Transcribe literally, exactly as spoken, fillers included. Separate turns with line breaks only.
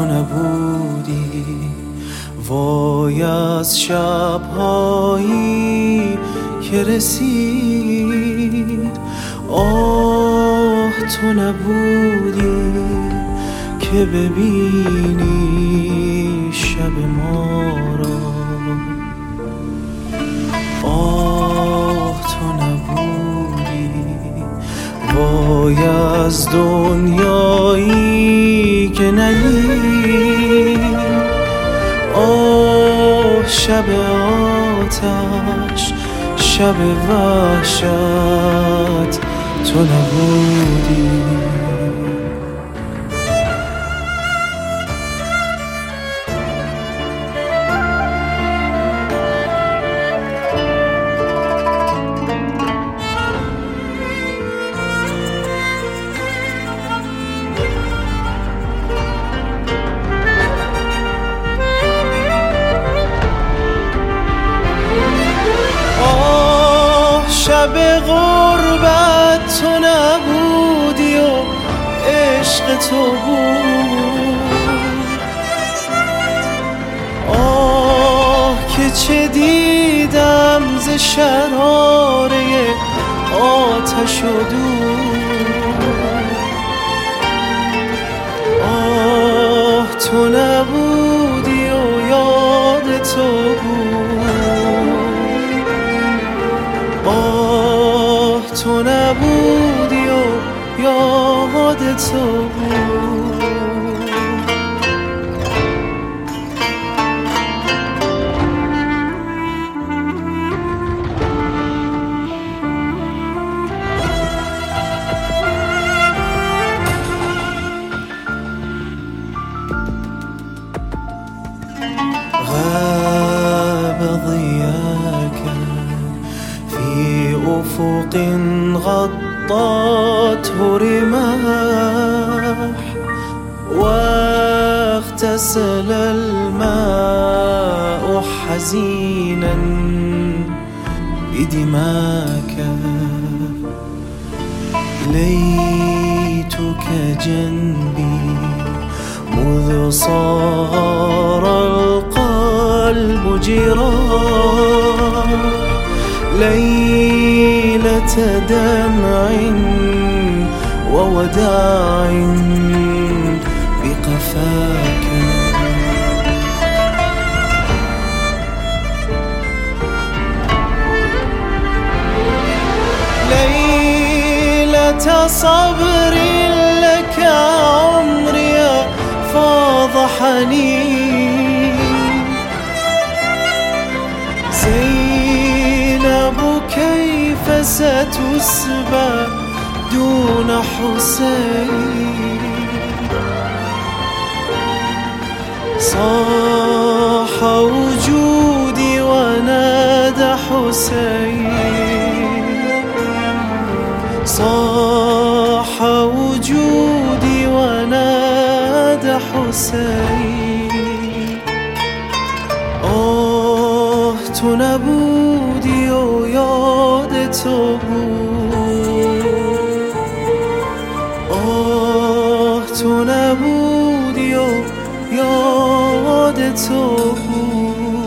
تو نبودی. وای از شبهایی که رسید، آه تو نبودی که ببینی شب ما را. آه تو نبودی. وای از دنیایی که ندید، آه شب آتش، شب وحشت تو نبودی. شب غربت تو نبودی و عشق تو بود. آه که چه دیدم ز شراره آتش و دود. آه تو نبودی و یاد تو بود. آه تو نبودی و یاد تو بود. غاب ضياك في أفق غطته رماح، واغتسل الماء حزينا بدماك. ليتك جنبي مذ صار القلب جراح. ليلة دمع ووداع بقفاك. ليلة صبر لك عمري فاض حنين. زينب كيف ستسبى دون حسين. صاح وجودي ونادى حسين. صاح وجودي ونادى حسين. آه تو نبودی و یاد تو بود. آه تو نبودی و یاد تو بود.